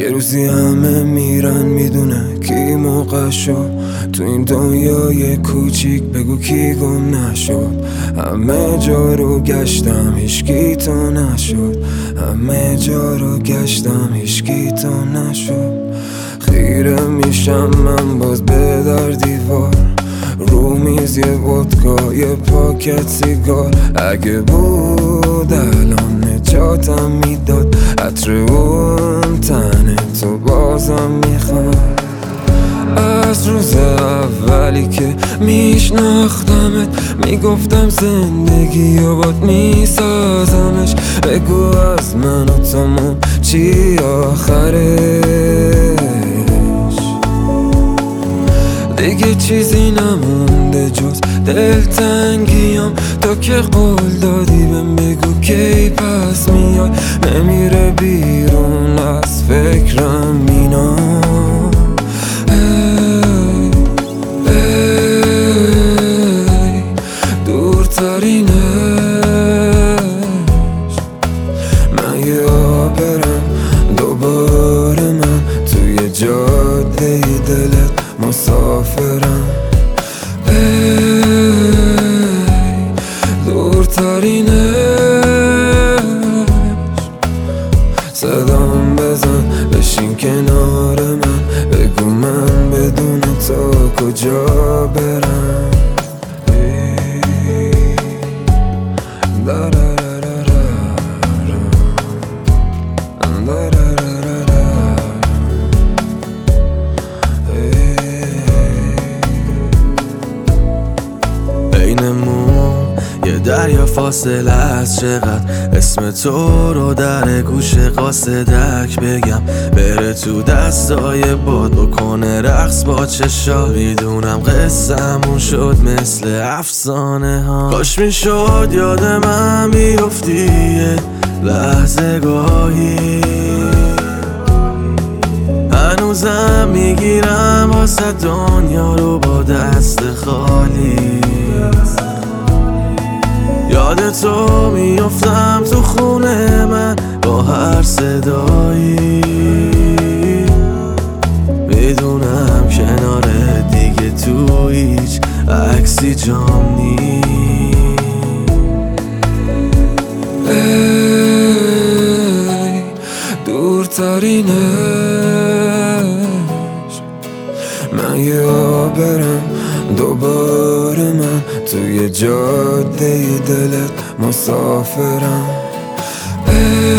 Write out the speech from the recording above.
یه روزی همه میرن میدونه کی موقع شد تو این دنیای کوچیک، بگو کی گم نشد. همه جا رو گشتم هیچکی تو نشد، همه جا رو گشتم هیچکی تو نشد. خیره میشم من باز به در دیوار، رو میز یه ودکا یه پاکت سیگار. اگه بود الان نجاتم میداد، عطر اون تن تو بازم میخواد. از روز اولی که میشناختمت میگفتم زندگی و باد میسازمش. بگو از من و تموم چی آخرش؟ دیگه چیزی نمونده جز دلتنگیم. تو که قول دادی بهم بگو کی پس میای، نمیره بیرون از فکرم مینا. دورترینش من یا برم دوباره، من توی جاده دلت مسافرم. دورترینش صدام بزن بشین کنار من، بگو من بدون تو کجا برم. بینمون یه دریا فاصله است، چقدر اسم تو رو در گوش قاصدک بگم. بره تو دستای باد بکنه رقص با چشا. میدونم قصه‌مون شد مثل افسانه ها، کاش میشد یاد من بیفتی یه لحظه گاهی. هنوزم میگیرم واسه دنیا رو با دست خالی. یاد تو میافتم تو خونه من با هر صدایی. میدونم کنار دیگه تو هیچ عکسی جام نیست. ای دورترینش من یا برم دوباره، من توی جاده دلت مسافرم.